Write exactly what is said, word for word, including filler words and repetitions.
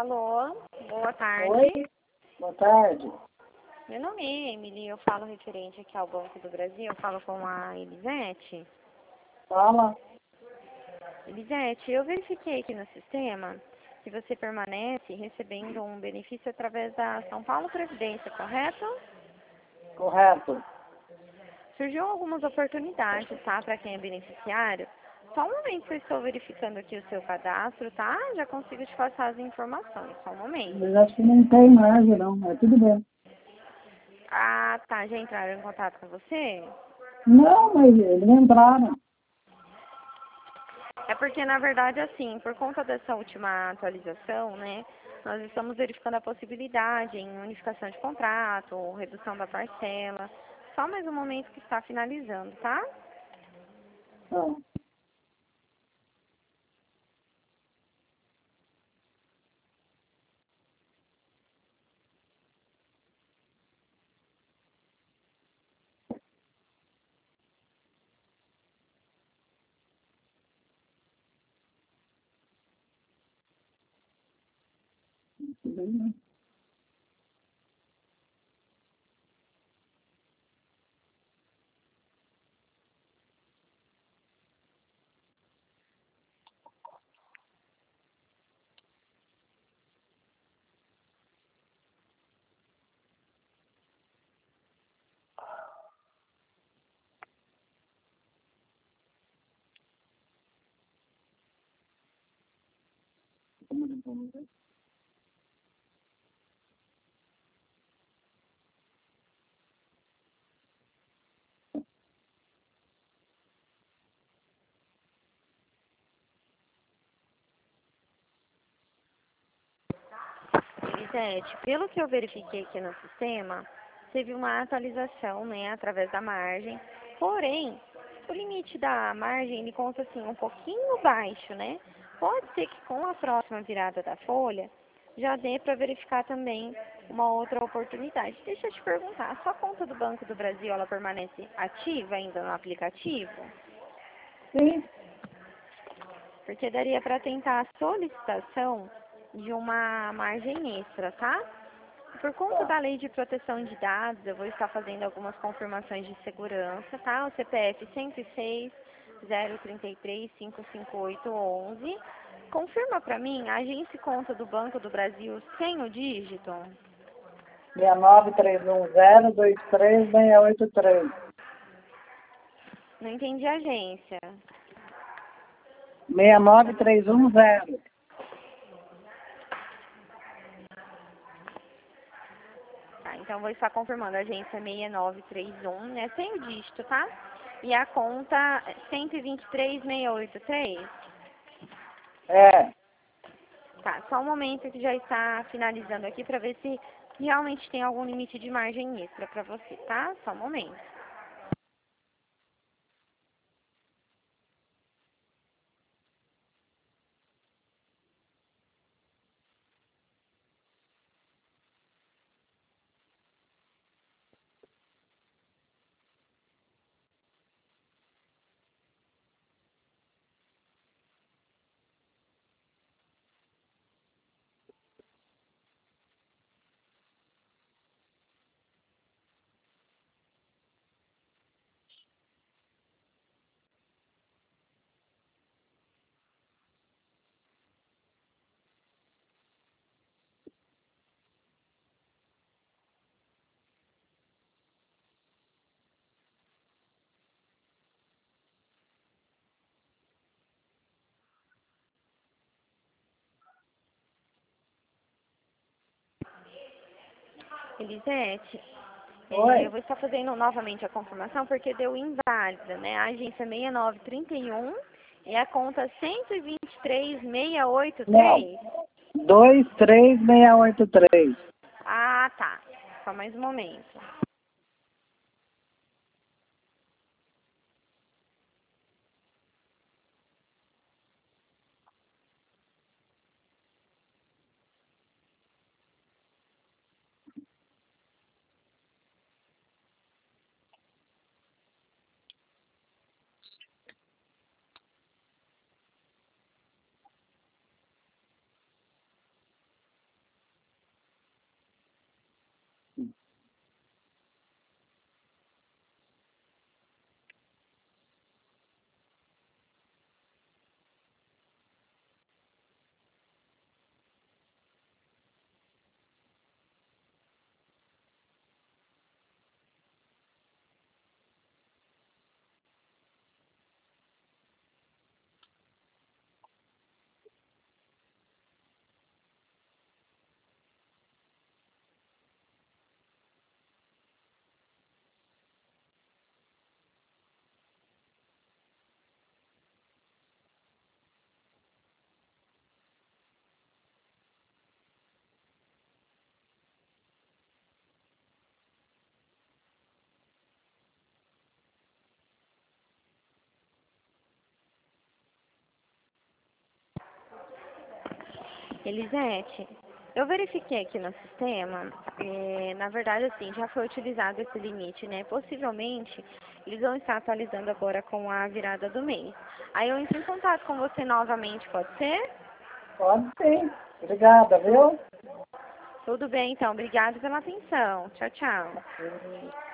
Alô, boa Oi, tarde. boa tarde. Meu nome é Emily, eu falo referente aqui ao Banco do Brasil, eu falo com a Elisete. Fala. Elisete, eu verifiquei aqui no sistema que você permanece recebendo um benefício através da São Paulo Previdência, correto? Correto. Surgiu algumas oportunidades, tá, para quem é beneficiário. Só um momento que eu estou verificando aqui o seu cadastro, tá? Já consigo te passar as informações, só um momento. Mas acho que não tem mais, não. Mas tudo bem. Ah, tá, já entraram em contato com você? Não, mas eles entraram. É porque, na verdade, assim, por conta dessa última atualização, né, nós estamos verificando a possibilidade em unificação de contrato, redução da parcela. Só mais um momento que está finalizando, tá? Ah, tudo bem, né? Elisete, pelo que eu verifiquei aqui no sistema, teve uma atualização, né, através da margem. Porém, o limite da margem, ele conta, assim, um pouquinho baixo, né? Pode ser que com a próxima virada da folha, já dê para verificar também uma outra oportunidade. Deixa eu te perguntar, a sua conta do Banco do Brasil, ela permanece ativa ainda no aplicativo? Sim, Porque daria para tentar a solicitação de uma margem extra, tá? Por conta tá. da lei de proteção de dados, eu vou estar fazendo algumas confirmações de segurança, tá? O C P F cento e seis, zero trinta e três, quinhentos e cinquenta e oito, onze. Confirma para mim a agência e conta do Banco do Brasil sem o dígito. seis nove três um zero dois três seis oito três. Não entendi a agência. seis nove três um zero. Tá, então vou estar confirmando a agência seis nove três um, né? Sem o dígito, tá? E a conta cento e vinte e três, seiscentos e oitenta e três. É. Tá, só um momento que já está finalizando aqui para ver se realmente tem algum limite de margem extra para você, tá? Só um momento. Elisete, é, eu Oi. vou estar fazendo novamente a confirmação porque deu inválida, né? A agência seis nove três um e a conta cento e vinte e três, seiscentos e oitenta e Não. três. dois três seis oito três. Ah, tá. Só mais um momento. Elisete, eu verifiquei aqui no sistema, é, na verdade, assim, já foi utilizado esse limite, né? Possivelmente, eles vão estar atualizando agora com a virada do mês. Aí eu entro em contato com você novamente, pode ser? Pode sim. Obrigada, viu? Tudo bem, então. Obrigada pela atenção. Tchau, tchau. Hum.